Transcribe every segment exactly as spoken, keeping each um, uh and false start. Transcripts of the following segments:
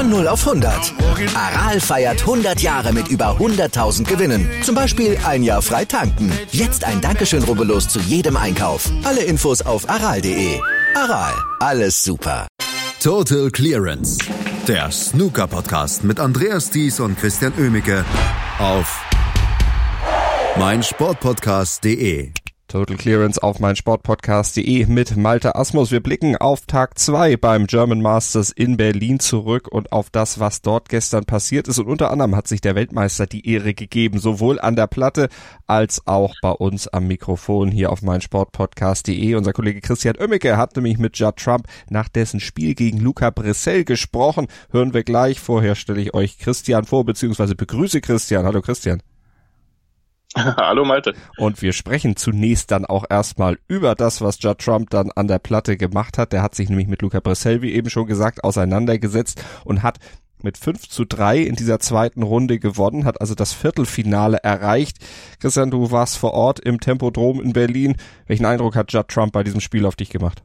Von null auf hundert. Aral feiert hundert Jahre mit über hunderttausend Gewinnen. Zum Beispiel ein Jahr frei tanken. Jetzt ein Dankeschön, rubbellos zu jedem Einkauf. Alle Infos auf aral punkt de. Aral, alles super. Total Clearance. Der Snooker-Podcast mit Andreas Thies und Christian Oemicke auf meinsportpodcast punkt de. Total Clearance auf meinsportpodcast punkt de mit Malte Asmus. Wir blicken auf Tag zwei beim German Masters in Berlin zurück und auf das, was dort gestern passiert ist. Und unter anderem hat sich der Weltmeister die Ehre gegeben, sowohl an der Platte als auch bei uns am Mikrofon hier auf meinsportpodcast punkt de. Unser Kollege Christian Oemicke hat nämlich mit Judd Trump nach dessen Spiel gegen Luca Brecel gesprochen. Hören wir gleich. Vorher stelle ich euch Christian vor, beziehungsweise begrüße Christian. Hallo Christian. Hallo Malte. Und wir sprechen zunächst dann auch erstmal über das, was Judd Trump dann an der Platte gemacht hat. Der hat sich nämlich mit Luca Brecel, wie eben schon gesagt, auseinandergesetzt und hat mit fünf zu drei in dieser zweiten Runde gewonnen, hat also das Viertelfinale erreicht. Christian, du warst vor Ort im Tempodrom in Berlin. Welchen Eindruck hat Judd Trump bei diesem Spiel auf dich gemacht?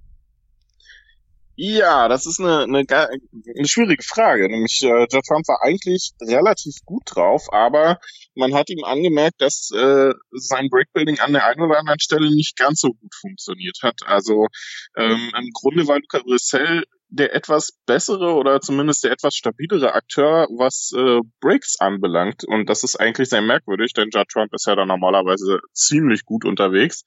Ja, das ist eine, eine, eine schwierige Frage. Nämlich äh, Judd Trump war eigentlich relativ gut drauf, aber man hat ihm angemerkt, dass äh, sein Breakbuilding an der einen oder anderen Stelle nicht ganz so gut funktioniert hat. Also ähm, im Grunde war Luca Brecel der etwas bessere oder zumindest der etwas stabilere Akteur, was äh, Breaks anbelangt. Und das ist eigentlich sehr merkwürdig, denn Judd Trump ist ja da normalerweise ziemlich gut unterwegs.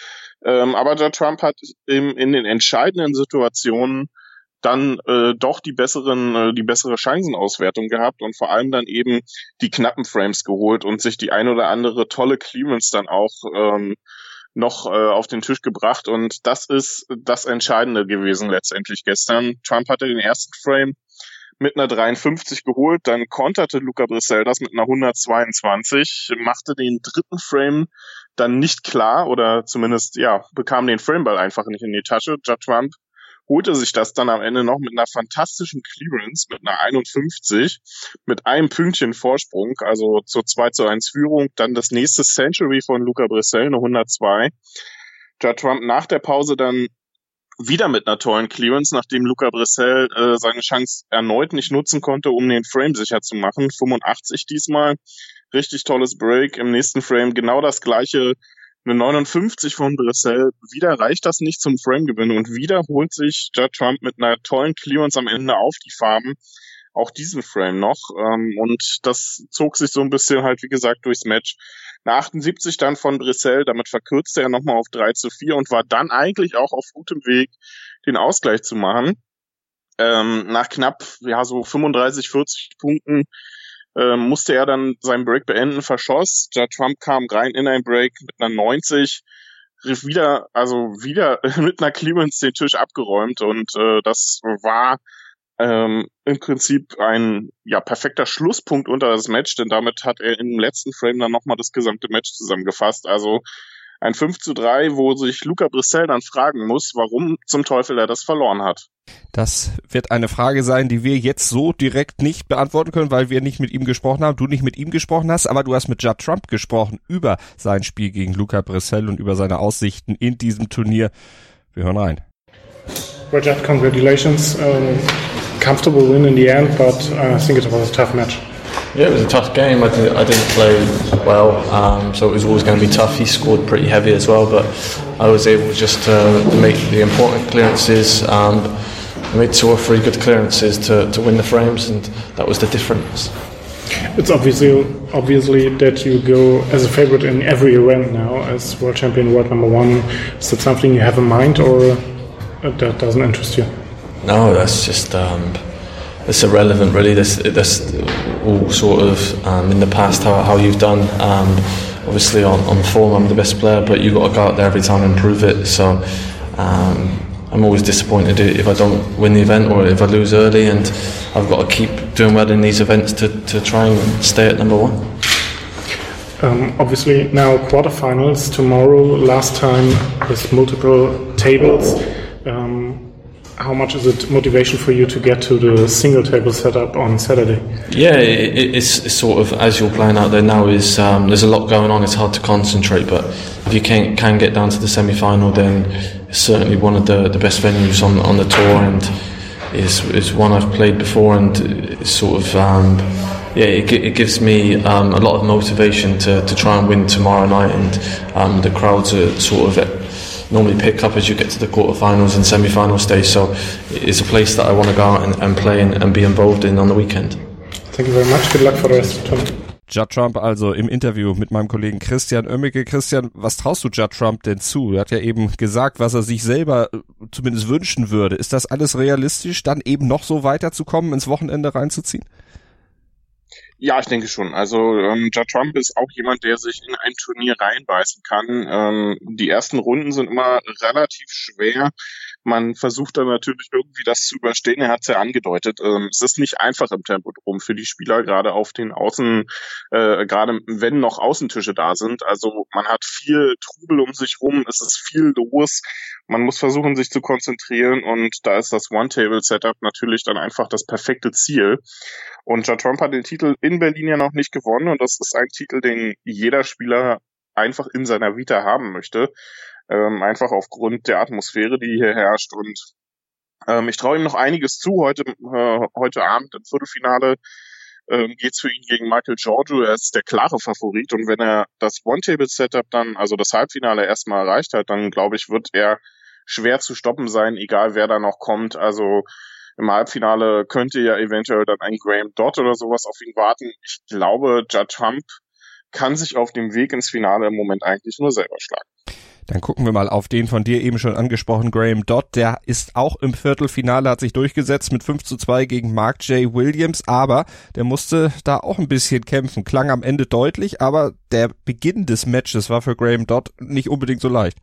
Ähm, aber Judd Trump hat im, in den entscheidenden Situationen dann äh, doch die besseren, äh, die bessere Chancenauswertung gehabt und vor allem dann eben die knappen Frames geholt und sich die ein oder andere tolle Clearance dann auch ähm, noch äh, auf den Tisch gebracht. Und das ist das Entscheidende gewesen letztendlich gestern. Trump hatte den ersten Frame mit einer dreiundfünfzig geholt, dann konterte Luca Brecel das mit einer hundertzweiundzwanzig, machte den dritten Frame dann nicht klar oder zumindest, ja, bekam den Frameball einfach nicht in die Tasche. Judd Trump holte sich das dann am Ende noch mit einer fantastischen Clearance, mit einer einundfünfzig, mit einem Pünktchen Vorsprung, also zur zwei zu eins Führung. Dann das nächste Century von Luca Brecel, eine hundertzwei. Judd Trump nach der Pause dann wieder mit einer tollen Clearance, nachdem Luca Brecel äh, seine Chance erneut nicht nutzen konnte, um den Frame sicher zu machen. fünfundachtzig diesmal. Richtig tolles Break. Im nächsten Frame genau das gleiche. Eine neunundfünfzig von Brecel. Wieder reicht das nicht zum Framegewinn und wieder holt sich Judd Trump mit einer tollen Clearance am Ende auf die Farben. Auch diesen Frame noch. Ähm, und das zog sich so ein bisschen halt, wie gesagt, durchs Match. Eine achtundsiebzig dann von Brecel. Damit verkürzte er nochmal auf drei zu vier und war dann eigentlich auch auf gutem Weg, den Ausgleich zu machen. Ähm, nach knapp, ja, so fünfunddreißig, vierzig Punkten Ähm, musste er dann seinen Break beenden, verschoss. Judd Trump kam rein in ein Break mit einer neunzig, rief wieder, also wieder mit einer Clearance den Tisch abgeräumt und äh, das war ähm, im Prinzip ein ja perfekter Schlusspunkt unter das Match, denn damit hat er im letzten Frame dann nochmal das gesamte Match zusammengefasst. Also ein fünf zu drei, wo sich Luca Brecel dann fragen muss, warum zum Teufel er das verloren hat. Das wird eine Frage sein, die wir jetzt so direkt nicht beantworten können, weil wir nicht mit ihm gesprochen haben, du nicht mit ihm gesprochen hast, aber du hast mit Judd Trump gesprochen über sein Spiel gegen Luca Brecel und über seine Aussichten in diesem Turnier. Wir hören rein. Well, Judd, congratulations. Um, comfortable win in the end, but uh, I think it was a tough match. Yeah, it was a tough game. I, did, I didn't play well, um, so it was always going to be tough. He scored pretty heavy as well, but I was able just to make the important clearances. Um, I made two or three good clearances to, to win the frames, and that was the difference. It's obviously obviously that you go as a favorite in every event now, as world champion, world number one. Is that something you have in mind, or that doesn't interest you? No, that's just um, it's irrelevant, really. This this all sort of um, in the past how how you've done. Um, obviously on on form, I'm the best player, but you got to go out there every time and prove it. So. Um, I'm always disappointed if I don't win the event or if I lose early, and I've got to keep doing well in these events to, to try and stay at number one. Um, obviously now quarterfinals tomorrow, last time with multiple tables. Um, how much is it motivation for you to get to the single table setup on Saturday? Yeah, it, it's, it's sort of, as you're playing out there now, is um, there's a lot going on, it's hard to concentrate, but if you can, can get down to the semi-final, then it's certainly one of the, the best venues on, on the tour, and is is one I've played before, and it's sort of um, yeah, it, it gives me um, a lot of motivation to, to try and win tomorrow night, and um, the crowds are sort of normally pick up as you get to the quarterfinals and semi-final stage. So it's a place that I want to go out and, and play and, and be involved in on the weekend. Thank you very much. Good luck for the rest of the tournament. Judd Trump also im Interview mit meinem Kollegen Christian Oemmeke. Christian, was traust du Judd Trump denn zu? Er hat ja eben gesagt, was er sich selber zumindest wünschen würde. Ist das alles realistisch, dann eben noch so weiterzukommen, ins Wochenende reinzuziehen? Ja, ich denke schon. Also ähm, Judd Trump ist auch jemand, der sich in ein Turnier reinbeißen kann. Ähm, die ersten Runden sind immer relativ schwer. Man versucht dann natürlich irgendwie das zu überstehen. Er hat es ja angedeutet. Ähm, es ist nicht einfach im Tempodrom für die Spieler, gerade auf den Außen, äh, gerade wenn noch Außentische da sind. Also man hat viel Trubel um sich rum. Es ist viel los. Man muss versuchen, sich zu konzentrieren. Und da ist das One-Table-Setup natürlich dann einfach das perfekte Ziel. Und Judd Trump hat den Titel in Berlin ja noch nicht gewonnen. Und das ist ein Titel, den jeder Spieler einfach in seiner Vita haben möchte. Ähm, einfach aufgrund der Atmosphäre, die hier herrscht. Und ähm, ich traue ihm noch einiges zu. Heute äh, heute Abend im Viertelfinale ähm, geht's für ihn gegen Michael Giorgio. Er ist der klare Favorit. Und wenn er das One-Table-Setup dann, also das Halbfinale erstmal erreicht hat, dann glaube ich, wird er schwer zu stoppen sein, egal wer da noch kommt. Also im Halbfinale könnte ja eventuell dann ein Graham Dodd oder sowas auf ihn warten. Ich glaube, Judd Trump kann sich auf dem Weg ins Finale im Moment eigentlich nur selber schlagen. Dann gucken wir mal auf den von dir eben schon angesprochenen Graham Dodd. Der ist auch im Viertelfinale, hat sich durchgesetzt mit fünf zu zwei gegen Mark J. Williams, aber der musste da auch ein bisschen kämpfen. Klang am Ende deutlich, aber der Beginn des Matches war für Graham Dodd nicht unbedingt so leicht.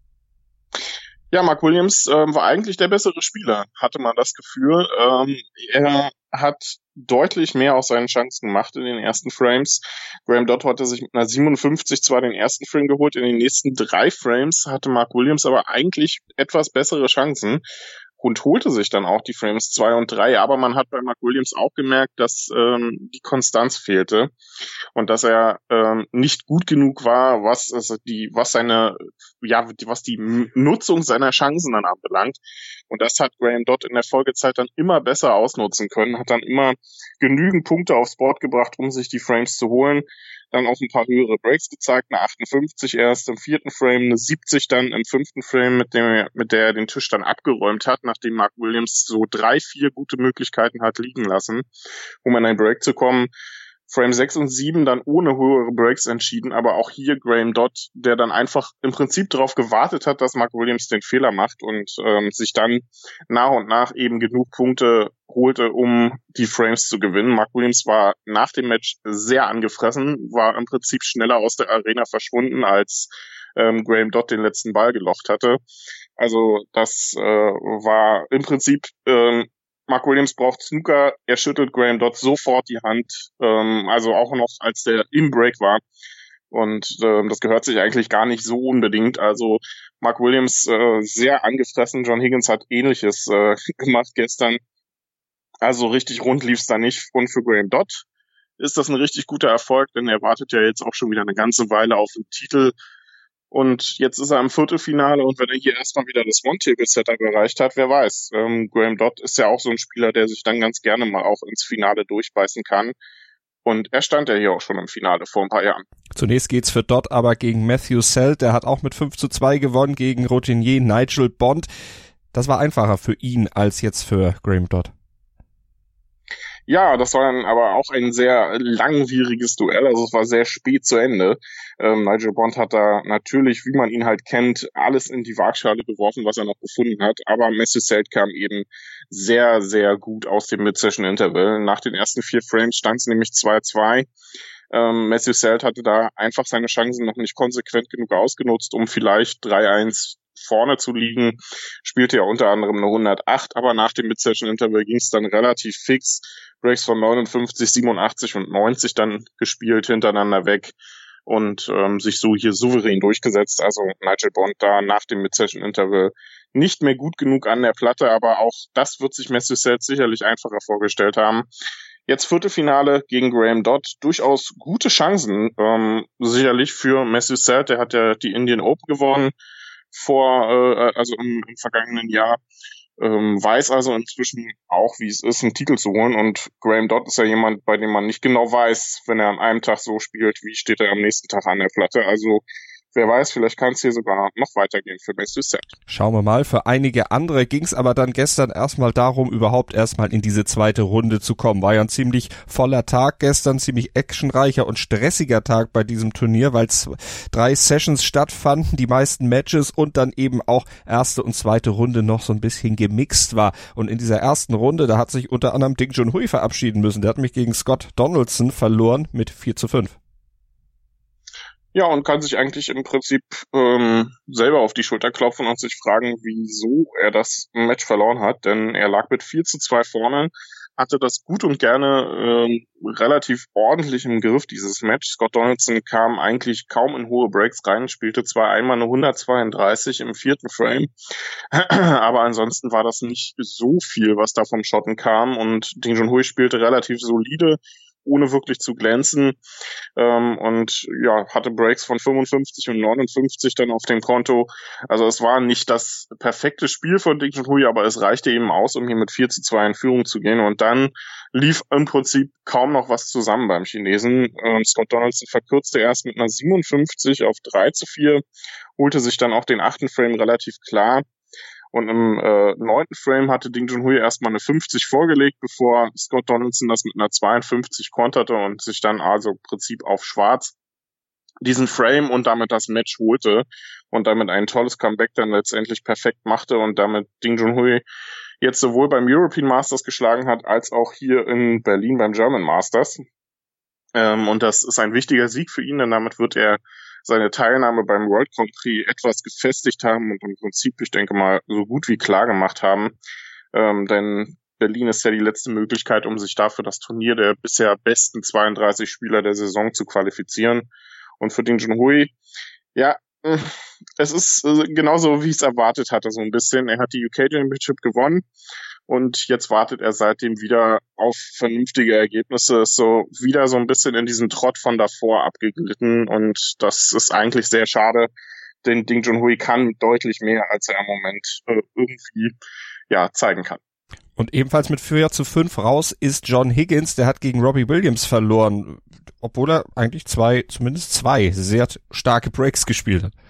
Ja, Mark Williams ähm, war eigentlich der bessere Spieler, hatte man das Gefühl. Ähm, er hat deutlich mehr aus seinen Chancen gemacht in den ersten Frames. Graham Dodd hatte sich mit einer siebenundfünfzig zwar den ersten Frame geholt, in den nächsten drei Frames hatte Mark Williams aber eigentlich etwas bessere Chancen und holte sich dann auch die Frames zwei und drei, aber man hat bei Mark Williams auch gemerkt, dass ähm, die Konstanz fehlte und dass er ähm, nicht gut genug war, was also die was seine ja was die Nutzung seiner Chancen dann anbelangt, und das hat Graham Dodd in der Folgezeit dann immer besser ausnutzen können, hat dann immer genügend Punkte aufs Board gebracht, um sich die Frames zu holen. Dann auch ein paar höhere Breaks gezeigt, eine achtundfünfzig erst im vierten Frame, eine siebzig dann im fünften Frame, mit dem mit der er den Tisch dann abgeräumt hat, nachdem Mark Williams so drei, vier gute Möglichkeiten hat liegen lassen, um an ein Break zu kommen. Frame sechs und sieben dann ohne höhere Breaks entschieden, aber auch hier Graham Dodd, der dann einfach im Prinzip darauf gewartet hat, dass Mark Williams den Fehler macht und ähm, sich dann nach und nach eben genug Punkte holte, um die Frames zu gewinnen. Mark Williams war nach dem Match sehr angefressen, war im Prinzip schneller aus der Arena verschwunden, als ähm, Graham Dodd den letzten Ball gelocht hatte. Also das äh, war im Prinzip ähm, Mark Williams braucht Snooker, er schüttelt Graham Dodd sofort die Hand, ähm, also auch noch als der im Break war. Und ähm, das gehört sich eigentlich gar nicht so unbedingt. Also Mark Williams äh, sehr angefressen, John Higgins hat Ähnliches äh, gemacht gestern. Also richtig rund lief's da nicht. Und für Graham Dodd ist das ein richtig guter Erfolg, denn er wartet ja jetzt auch schon wieder eine ganze Weile auf den Titel. Und jetzt ist er im Viertelfinale, und wenn er hier erstmal wieder das One-Table-Setup erreicht hat, wer weiß. Ähm, Graham Dodd ist ja auch so ein Spieler, der sich dann ganz gerne mal auch ins Finale durchbeißen kann. Und er stand ja hier auch schon im Finale vor ein paar Jahren. Zunächst geht's für Dodd aber gegen Matthew Selt. Der hat auch mit fünf zu zwei gewonnen gegen Routinier Nigel Bond. Das war einfacher für ihn als jetzt für Graham Dodd. Ja, das war dann aber auch ein sehr langwieriges Duell, also es war sehr spät zu Ende. Ähm, Nigel Bond hat da natürlich, wie man ihn halt kennt, alles in die Waagschale geworfen, was er noch gefunden hat, aber Matthew Selt kam eben sehr, sehr gut aus dem Mid-Session-Interval. Nach den ersten vier Frames stand es nämlich zwei zwei. Ähm, Matthew Selt hatte da einfach seine Chancen noch nicht konsequent genug ausgenutzt, um vielleicht drei eins vorne zu liegen, spielte ja unter anderem eine hundertacht, aber nach dem Mid-Session-Interval ging es dann relativ fix. Breaks von neunundfünfzig, siebenundachtzig und neunzig dann gespielt, hintereinander weg und ähm, sich so hier souverän durchgesetzt. Also Nigel Bond da nach dem Mid-Session-Interval nicht mehr gut genug an der Platte, aber auch das wird sich Matthew Selt sicherlich einfacher vorgestellt haben. Jetzt Viertelfinale gegen Graham Dodd, durchaus gute Chancen, ähm, sicherlich für Matthew Selt, der hat ja die Indian Open gewonnen vor, äh, also im, im vergangenen Jahr. Ähm, weiß also inzwischen auch, wie es ist, einen Titel zu holen. Und Graham Dodd ist ja jemand, bei dem man nicht genau weiß, wenn er an einem Tag so spielt, wie steht er am nächsten Tag an der Platte. Also wer weiß, vielleicht kann es hier sogar noch weitergehen für Mace Doucette. Schauen wir mal. Für einige andere ging es aber dann gestern erstmal darum, überhaupt erstmal in diese zweite Runde zu kommen. War ja ein ziemlich voller Tag gestern, ziemlich actionreicher und stressiger Tag bei diesem Turnier, weil drei Sessions stattfanden, die meisten Matches und dann eben auch erste und zweite Runde noch so ein bisschen gemixt war. Und in dieser ersten Runde, da hat sich unter anderem Ding Junhui verabschieden müssen. Der hat mich gegen Scott Donaldson verloren mit vier zu fünf. Ja, und kann sich eigentlich im Prinzip ähm, selber auf die Schulter klopfen und sich fragen, wieso er das Match verloren hat. Denn er lag mit vier zu zwei vorne, hatte das gut und gerne ähm, relativ ordentlich im Griff, dieses Match. Scott Donaldson kam eigentlich kaum in hohe Breaks rein, spielte zwar einmal eine hundertzweiunddreißig im vierten Frame, aber ansonsten war das nicht so viel, was da vom Schotten kam. Und Ding Junhui spielte relativ solide, ohne wirklich zu glänzen, ähm, und ja, hatte Breaks von fünfundfünfzig und neunundfünfzig dann auf dem Konto. Also es war nicht das perfekte Spiel von Ding Junhui, aber es reichte eben aus, um hier mit vier zu zwei in Führung zu gehen. Und dann lief im Prinzip kaum noch was zusammen beim Chinesen. Ähm, Scott Donaldson verkürzte erst mit einer siebenundfünfzig auf drei zu vier, holte sich dann auch den achten Frame relativ klar. Und im äh, neunten Frame hatte Ding Junhui erstmal eine fünfzig vorgelegt, bevor Scott Donaldson das mit einer zweiundfünfzig konterte und sich dann also im Prinzip auf schwarz diesen Frame und damit das Match holte und damit ein tolles Comeback dann letztendlich perfekt machte und damit Ding Junhui jetzt sowohl beim European Masters geschlagen hat, als auch hier in Berlin beim German Masters. Ähm, und das ist ein wichtiger Sieg für ihn, denn damit wird er seine Teilnahme beim World Grand Prix etwas gefestigt haben und im Prinzip, ich denke mal, so gut wie klar gemacht haben. Ähm, denn Berlin ist ja die letzte Möglichkeit, um sich dafür das Turnier der bisher besten zweiunddreißig Spieler der Saison zu qualifizieren. Und für Ding Junhui, ja, es ist genauso, wie ich es erwartet hatte, so ein bisschen. Er hat die U K Championship gewonnen. Und jetzt wartet er seitdem wieder auf vernünftige Ergebnisse, ist so wieder so ein bisschen in diesen Trott von davor abgeglitten. Und das ist eigentlich sehr schade, denn Ding Junhui kann deutlich mehr, als er im Moment äh, irgendwie ja zeigen kann. Und ebenfalls mit vier zu fünf raus ist John Higgins, der hat gegen Robbie Williams verloren, obwohl er eigentlich zwei, zumindest zwei sehr starke Breaks gespielt hat.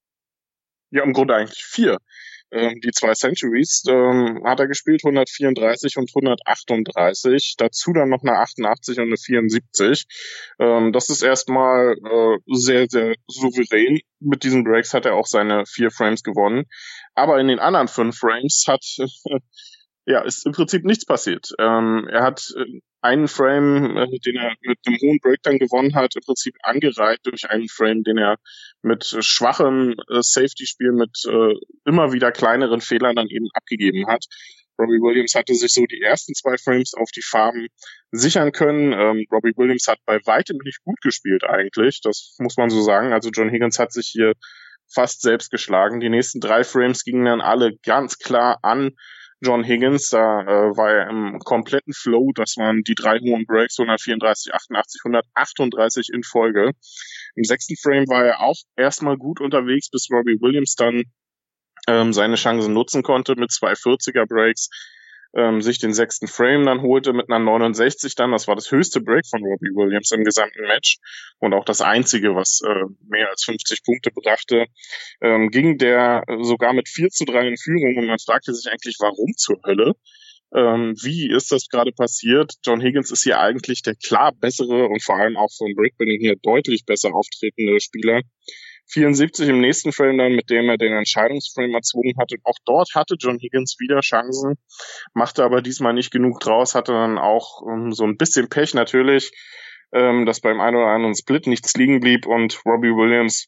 Ja, im Grunde eigentlich vier. Ähm, die zwei Centuries ähm, hat er gespielt, hundertvierunddreißig und hundertachtunddreißig, dazu dann noch eine achtundachtzig und eine vierundsiebzig. Ähm, das ist erstmal äh, sehr, sehr souverän. Mit diesen Breaks hat er auch seine vier Frames gewonnen. Aber in den anderen fünf Frames hat äh, ja, ist im Prinzip nichts passiert. Ähm, er hat äh, einen Frame, äh, den er mit einem hohen Break dann gewonnen hat, im Prinzip angereiht durch einen Frame, den er mit schwachem äh, Safety-Spiel, mit äh, immer wieder kleineren Fehlern dann eben abgegeben hat. Robbie Williams hatte sich so die ersten zwei Frames auf die Farben sichern können. Ähm, Robbie Williams hat bei weitem nicht gut gespielt eigentlich, das muss man so sagen. Also John Higgins hat sich hier fast selbst geschlagen. Die nächsten drei Frames gingen dann alle ganz klar an John Higgins, da äh, war er im kompletten Flow, das waren die drei hohen Breaks, hundertvierunddreißig, achtundachtzig, hundertachtunddreißig in Folge. Im sechsten Frame war er auch erstmal gut unterwegs, bis Robbie Williams dann ähm, seine Chancen nutzen konnte mit zwei vierziger Breaks, ähm, sich den sechsten Frame dann holte mit einer neunundsechzig dann, das war das höchste Break von Robbie Williams im gesamten Match und auch das einzige, was äh, mehr als fünfzig Punkte brachte, ähm, ging der sogar mit vier zu drei in Führung und man fragte sich eigentlich, warum zur Hölle? Ähm, wie ist das gerade passiert? John Higgins ist hier eigentlich der klar bessere und vor allem auch von Breakbuilding hier deutlich besser auftretende Spieler. vierundsiebzig im nächsten Frame dann, mit dem er den Entscheidungsframe erzwungen hatte. Auch dort hatte John Higgins wieder Chancen, machte aber diesmal nicht genug draus, hatte dann auch um, so ein bisschen Pech natürlich, ähm, dass beim einen oder anderen Split nichts liegen blieb und Robbie Williams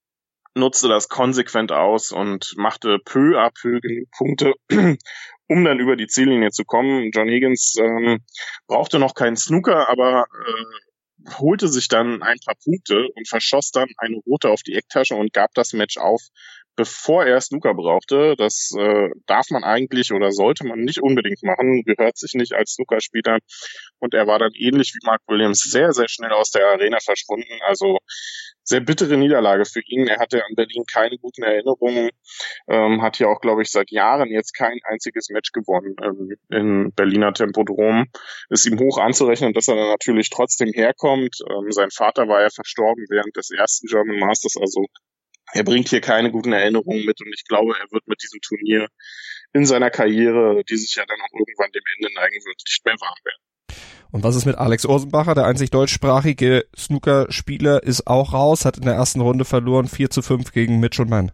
nutzte das konsequent aus und machte peu à peu genug Punkte, um dann über die Ziellinie zu kommen. John Higgins ähm, brauchte noch keinen Snooker, aber äh, holte sich dann ein paar Punkte und verschoss dann eine rote auf die Ecktasche und gab das Match auf, bevor er Snooker brauchte. Das äh, darf man eigentlich oder sollte man nicht unbedingt machen, gehört sich nicht als Snookerspieler. Und er war dann ähnlich wie Mark Williams sehr, sehr schnell aus der Arena verschwunden. Also sehr bittere Niederlage für ihn. Er hatte an Berlin keine guten Erinnerungen, ähm, hat hier auch, glaube ich, seit Jahren jetzt kein einziges Match gewonnen ähm, im Berliner Tempodrom. Ist ihm hoch anzurechnen, dass er dann natürlich trotzdem herkommt. Ähm, sein Vater war ja verstorben während des ersten German Masters, also er bringt hier keine guten Erinnerungen mit und ich glaube, er wird mit diesem Turnier in seiner Karriere, die sich ja dann auch irgendwann dem Ende neigen wird, nicht mehr warm werden. Und was ist mit Alex Ursenbacher? Der einzig deutschsprachige Snookerspieler ist auch raus, hat in der ersten Runde verloren, vier zu fünf gegen Mitchell Mann.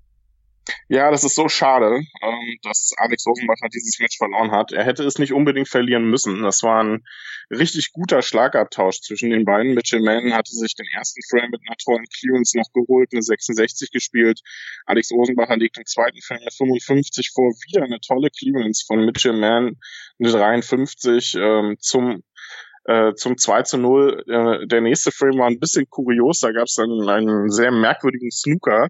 Ja, das ist so schade, ähm, dass Alex Ursenbacher dieses Match verloren hat. Er hätte es nicht unbedingt verlieren müssen. Das war ein richtig guter Schlagabtausch zwischen den beiden. Mitchell Mann hatte sich den ersten Frame mit einer tollen Clearance noch geholt, eine sechsundsechzig gespielt. Alex Ursenbacher legt im zweiten Frame eine fünfundfünfzig vor, wieder eine tolle Clearance von Mitchell Mann, eine dreiundfünfzig ähm, zum Äh, zum zwei zu null. Äh, der nächste Frame war ein bisschen kurios, da gab es dann einen sehr merkwürdigen Snooker,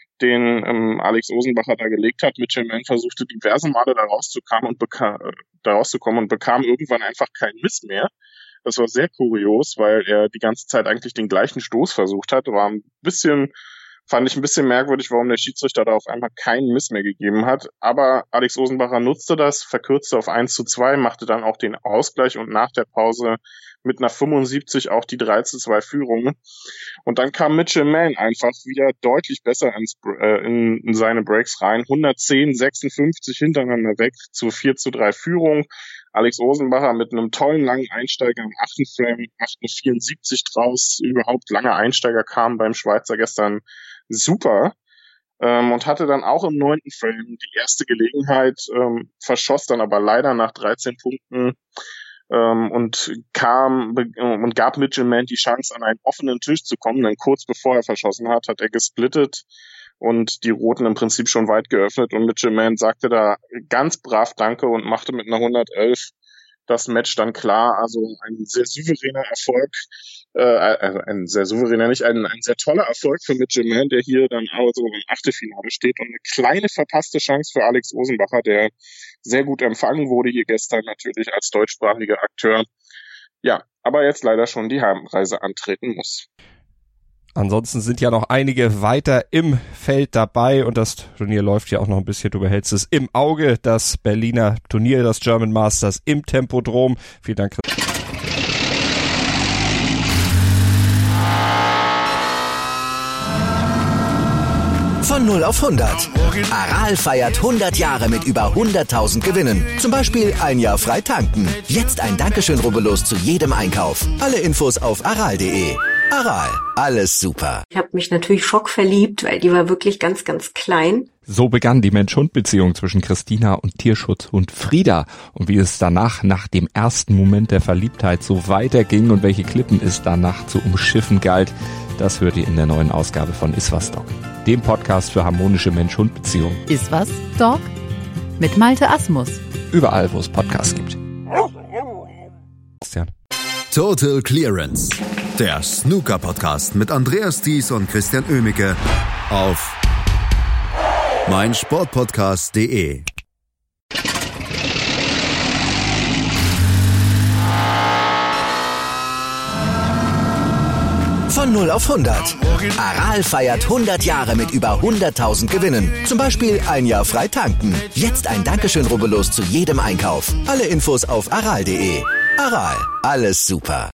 den ähm, Alex Ursenbacher da gelegt hat. Mitchell Mann versuchte diverse Male da rauszukommen und, beka- äh, da rauszukommen und bekam irgendwann einfach keinen Miss mehr. Das war sehr kurios, weil er die ganze Zeit eigentlich den gleichen Stoß versucht hat. War ein bisschen, fand ich ein bisschen merkwürdig, warum der Schiedsrichter da auf einmal keinen Miss mehr gegeben hat. Aber Alex Ursenbacher nutzte das, verkürzte auf eins zu zwei, machte dann auch den Ausgleich und nach der Pause mit einer fünfundsiebzig auch die drei zu zwei Führung. Und dann kam Mitchell Mann einfach wieder deutlich besser ins, äh, in, in seine Breaks rein. hundertzehn, sechsundfünfzig hintereinander weg zur vier zu drei Führung. Alex Ursenbacher mit einem tollen langen Einsteiger im achten Frame, macht eine vierundsiebzig draus. Überhaupt lange Einsteiger kamen beim Schweizer gestern super. Ähm, und hatte dann auch im neunten Frame die erste Gelegenheit, ähm, verschoss dann aber leider nach dreizehn Punkten ähm, und kam be- und gab Mitchell Mann die Chance, an einen offenen Tisch zu kommen. Denn kurz bevor er verschossen hat, hat er gesplittet und die Roten im Prinzip schon weit geöffnet. Und Mitchell Mann sagte da ganz brav Danke und machte mit einer hundertelf das Match dann klar. Also ein sehr souveräner Erfolg. Äh, also ein sehr souveräner, nicht ein, ein sehr toller Erfolg für Mitchell Mann, der hier dann also im Achtelfinale steht und eine kleine verpasste Chance für Alex Ursenbacher, der sehr gut empfangen wurde hier gestern natürlich als deutschsprachiger Akteur. Ja, aber jetzt leider schon die Heimreise antreten muss. Ansonsten sind ja noch einige weiter im Feld dabei und das Turnier läuft ja auch noch ein bisschen, du behältst es im Auge, das Berliner Turnier, das German Masters im Tempodrom. Vielen Dank. Von null auf hundert. Aral feiert hundert Jahre mit über hunderttausend Gewinnen. Zum Beispiel ein Jahr frei tanken. Jetzt ein Dankeschön, rubbellos zu jedem Einkauf. Alle Infos auf aral punkt de. Aral, alles super. Ich habe mich natürlich schockverliebt, weil die war wirklich ganz, ganz klein. So begann die Mensch-Hund-Beziehung zwischen Christina und Tierschutzhund Frieda. Und wie es danach, nach dem ersten Moment der Verliebtheit, so weiterging und welche Klippen es danach zu umschiffen galt, das hört ihr in der neuen Ausgabe von Iswas Dog, dem Podcast für harmonische Mensch-Hund-Beziehungen. Iswas Dog mit Malte Asmus. Überall, wo es Podcasts gibt. Christian. Total Clearance, der Snooker-Podcast mit Andreas Thies und Christian Oemicke auf meinsportpodcast punkt de. Von null auf hundert. Aral feiert hundert Jahre mit über hunderttausend Gewinnen. Zum Beispiel ein Jahr frei tanken. Jetzt ein Dankeschön, rubbellos zu jedem Einkauf. Alle Infos auf aral punkt de. Aral, alles super.